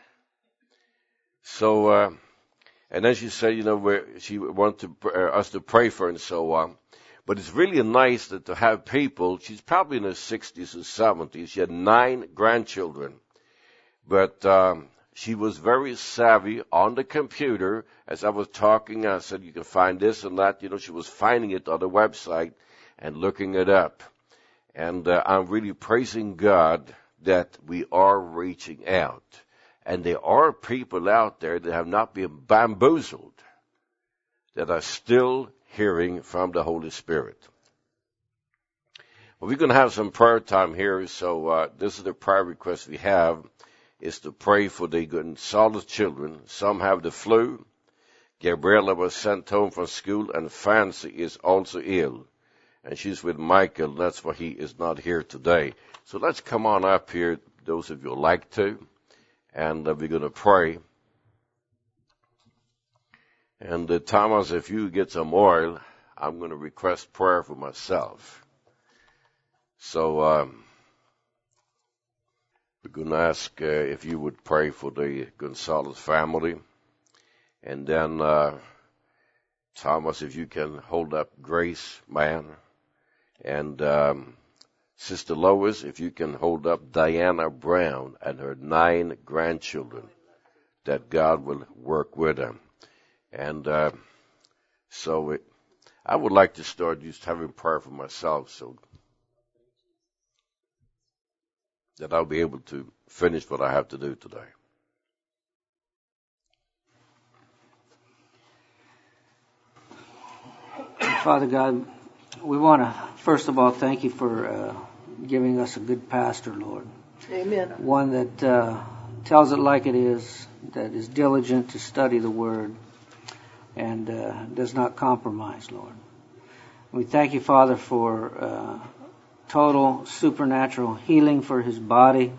Speaker 7: So, and then she said, she wanted us to pray for her and so on. But it's really nice to have people. She's probably in her 60s or 70s. She had 9 grandchildren. But she was very savvy on the computer. As I was talking, I said, you can find this and that. She was finding it on the website and looking it up. And I'm really praising God that we are reaching out. And there are people out there that have not been bamboozled, that are still hearing from the Holy Spirit. Well, we're going to have some prayer time here, so this is the prayer request we have, is to pray for the Gonzalez children. Some have the flu. Gabriela was sent home from school, and Fancy is also ill. And she's with Michael, that's why he is not here today. So let's come on up here, those of you who like to. And we're going to pray. And Thomas, if you get some oil, I'm going to request prayer for myself. So we're going to ask if you would pray for the Gonzalez family. And then, Thomas, if you can hold up Grace, man. And Sister Lois, if you can hold up Diana Brown and her 9 grandchildren, that God will work with them. And so I would like to start just having prayer for myself so that I'll be able to finish what I have to do today.
Speaker 5: Father God, we want to, first of all, thank you for giving us a good pastor, Lord.
Speaker 3: Amen.
Speaker 5: One that tells it like it is, that is diligent to study the Word, and does not compromise, Lord. We thank you, Father, for total supernatural healing for his body.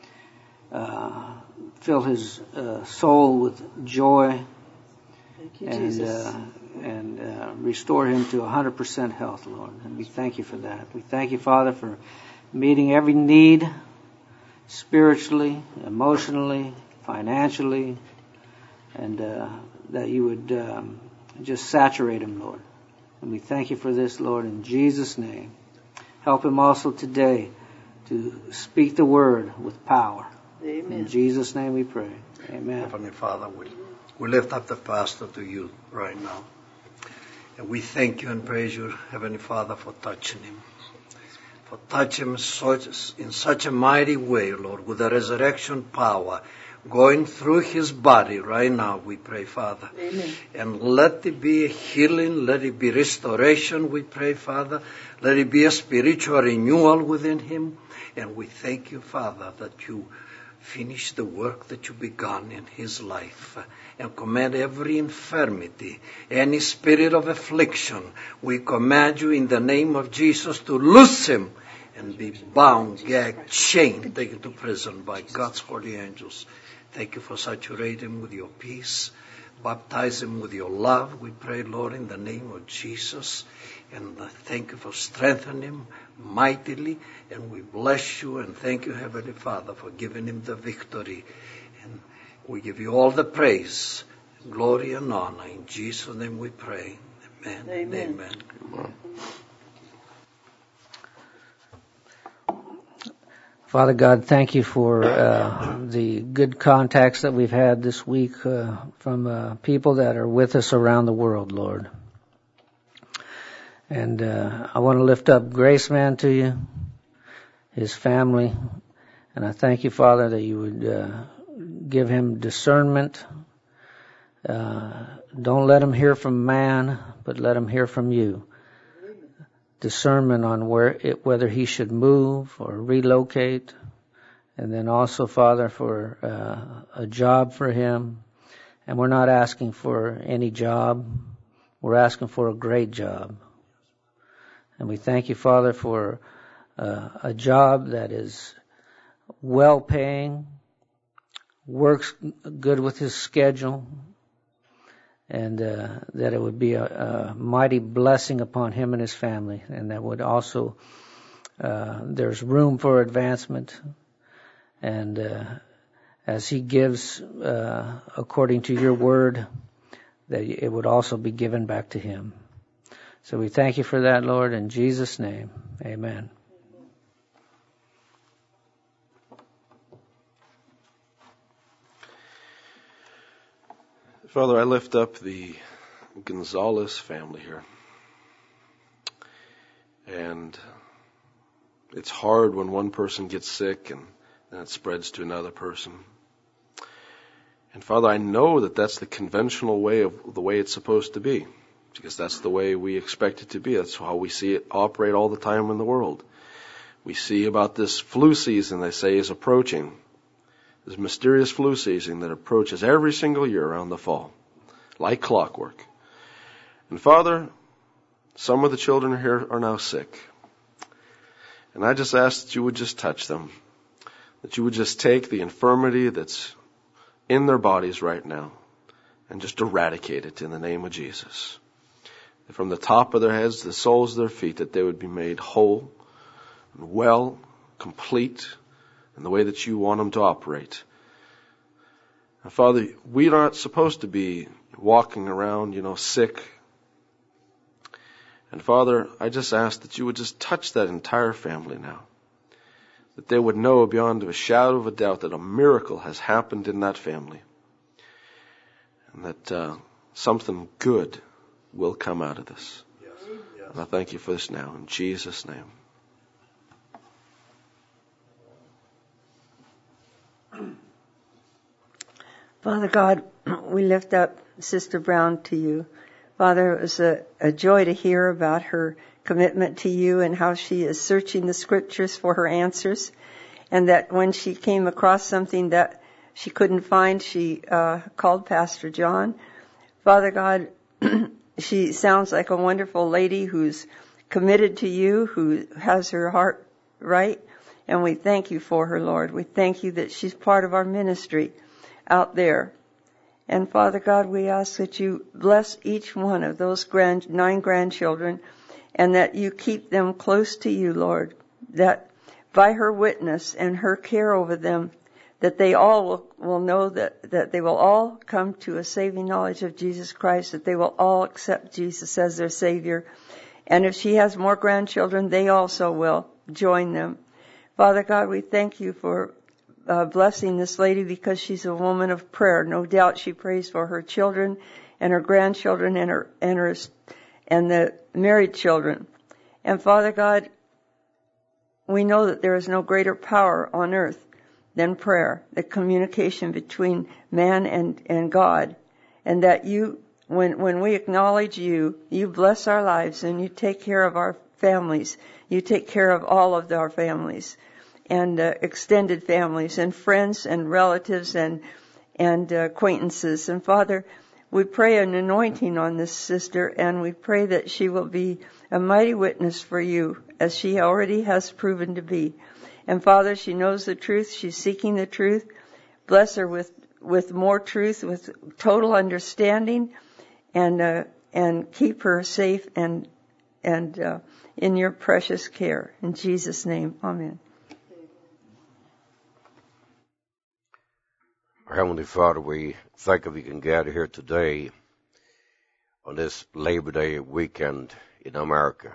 Speaker 5: Fill his soul with joy.
Speaker 3: Thank you, Jesus.
Speaker 5: And restore him to 100% health, Lord. And we thank you for that. We thank you, Father, for meeting every need spiritually, emotionally, financially, and that you would just saturate him, Lord. And we thank you for this, Lord, in Jesus' name. Help him also today to speak the word with power.
Speaker 3: Amen.
Speaker 5: In Jesus' name we pray. Amen.
Speaker 4: Heavenly Father, we lift up the pastor to you right now. And we thank you and praise you, Heavenly Father, for touching him. For touching him in such a mighty way, Lord, with the resurrection power going through his body right now, we pray, Father.
Speaker 3: Amen.
Speaker 4: And let it be a healing, let it be restoration, we pray, Father. Let it be a spiritual renewal within him. And we thank you, Father, that you finish the work that you begun in his life, and command every infirmity, any spirit of affliction, we command you in the name of Jesus to loose him and be bound, gagged, chained, taken to prison by God's holy angels. Thank you for saturating him with your peace. Baptize him with your love, we pray, Lord, in the name of Jesus. And thank you for strengthening him mightily. And we bless you and thank you, Heavenly Father, for giving him the victory. And we give you all the praise, glory, and honor. In Jesus' name we pray. Amen.
Speaker 3: Amen.
Speaker 4: Amen.
Speaker 1: Amen.
Speaker 5: Father God, thank you for the good contacts that we've had this week from people that are with us around the world, Lord. And I want to lift up Graceman to you, his family, and I thank you, Father, that you would give him discernment. Don't let him hear from man, but let him hear from you. Discernment on whether he should move or relocate, and then also, Father, for a job for him. And we're not asking for any job. We're asking for a great job. And we thank you, Father, for a job that is well-paying, works good with his schedule, and that it would be a mighty blessing upon him and his family, and that would also, there's room for advancement, and as he gives according to your word, that it would also be given back to him. So we thank you for that, Lord, in Jesus' name. Amen.
Speaker 1: Father, I lift up the Gonzalez family here. And it's hard when one person gets sick and then it spreads to another person. And Father, I know that that's the conventional way of the way it's supposed to be, because that's the way we expect it to be. That's how we see it operate all the time in the world. We see about this flu season they say is approaching. This mysterious flu season that approaches every single year around the fall, like clockwork. And Father, some of the children here are now sick. And I just ask that you would just touch them, that you would just take the infirmity that's in their bodies right now and just eradicate it in the name of Jesus. From the top of their heads to the soles of their feet, that they would be made whole and well, complete, in the way that you want them to operate. And Father, we are not supposed to be walking around, sick. And Father, I just ask that you would just touch that entire family now. That they would know beyond a shadow of a doubt that a miracle has happened in that family. And that something good will come out of this.
Speaker 4: Yes. Yes.
Speaker 1: And I thank you for this now, in Jesus' name.
Speaker 8: Father God, we lift up Sister Brown to you. Father, it was a joy to hear about her commitment to you and how she is searching the scriptures for her answers, and that when she came across something that she couldn't find, she called Pastor John. Father God, she sounds like a wonderful lady who's committed to you, who has her heart right, and we thank you for her, Lord. We thank you that she's part of our ministry out there. And Father God, we ask that you bless each one of those 9 grandchildren, and that you keep them close to you, Lord, that by her witness and her care over them, that they all will know that they will all come to a saving knowledge of Jesus Christ, that they will all accept Jesus as their Savior. And if she has more grandchildren, they also will join them. Father God, we thank you for blessing this lady, because she's a woman of prayer. No doubt she prays for her children and her grandchildren and the married children. And Father God, we know that there is no greater power on earth than prayer, the communication between man and God. And that you, when we acknowledge you, you bless our lives and you take care of our families. You take care of all of our families and extended families and friends and relatives and acquaintances. And Father, we pray an anointing on this sister, and we pray that she will be a mighty witness for you, as she already has proven to be. And Father, she knows the truth. She's seeking the truth. Bless her with more truth, with total understanding, and keep her safe and in your precious care. In Jesus' name, amen.
Speaker 7: Our Heavenly Father, we thank you we can gather here today on this Labor Day weekend in America.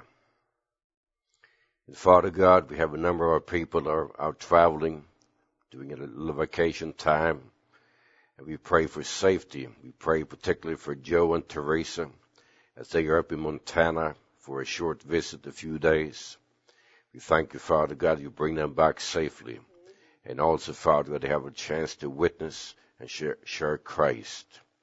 Speaker 7: And Father God, we have a number of our people that are out traveling, doing a little vacation time, and we pray for safety. We pray particularly for Joe and Teresa as they are up in Montana for a short visit, a few days. We thank you, Father God, you bring them back safely. And also, Father, that they have a chance to witness and share Christ.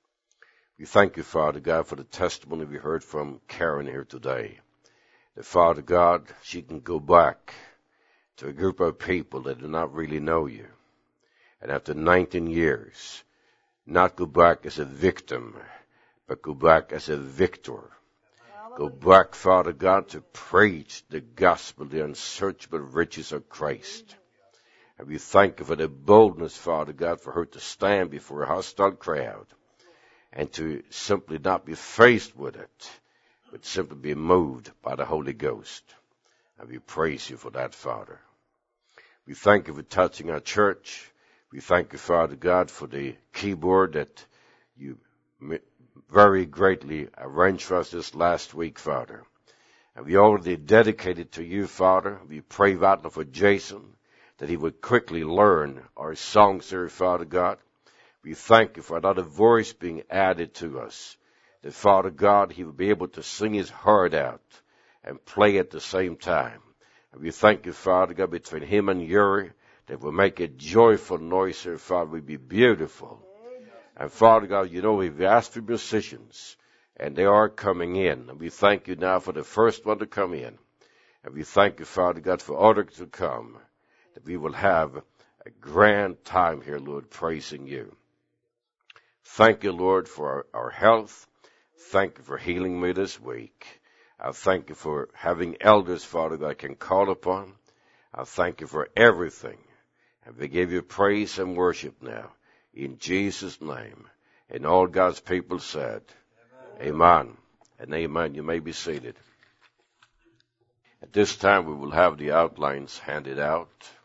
Speaker 7: We thank you, Father God, for the testimony we heard from Karen here today. That, Father God, she can go back to a group of people that do not really know you. And after 19 years, not go back as a victim, but go back as a victor. Go back, Father God, to preach the gospel, the unsearchable riches of Christ. And we thank you for the boldness, Father God, for her to stand before a hostile crowd and to simply not be faced with it, but simply be moved by the Holy Ghost. And we praise you for that, Father. We thank you for touching our church. We thank you, Father God, for the keyboard that you very greatly arranged for us this last week, Father. And we already dedicated to you, Father. We pray right now for Jason, that he would quickly learn our songs there, Father God. We thank you for another voice being added to us, that, Father God, he would be able to sing his heart out and play at the same time. And we thank you, Father God, between him and Yuri, that will make a joyful noise here, Father, will be beautiful. And Father God, you know, we've asked for musicians, and they are coming in. And we thank you now for the first one to come in. And we thank you, Father God, for others to come, that we will have a grand time here, Lord, praising you. Thank you, Lord, for our health. Thank you for healing me this week. I thank you for having elders, Father, that I can call upon. I thank you for everything. And we give you praise and worship now, in Jesus' name. And all God's people said, Amen and amen. You may be seated. At this time, we will have the outlines handed out.